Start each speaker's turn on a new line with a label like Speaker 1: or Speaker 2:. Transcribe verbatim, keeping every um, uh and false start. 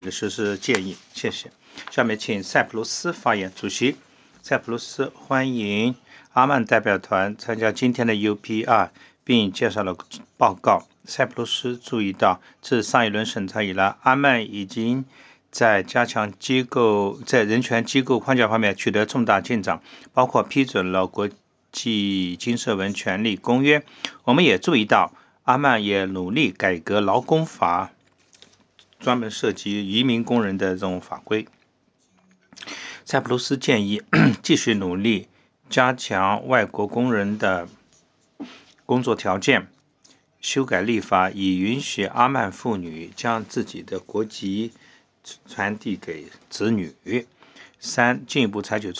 Speaker 1: 的实施建议。谢谢。下面请塞浦路斯发言。主席，塞浦路斯欢迎阿曼代表团参加今天的 U P R， 并介绍了报告。塞浦路斯注意到，自上一轮审查以来，阿曼已经在加强机构在人权机构框架方面取得重大进展，包括批准了国际经社文权利公约。我们也注意到，阿曼也努力改革劳工法，专门涉及移民工人的这种法规。塞浦路斯建议继续努力加强外国工人的工作条件，修改立法以允许阿曼妇女将自己的国籍传递给子女。三、进一步采取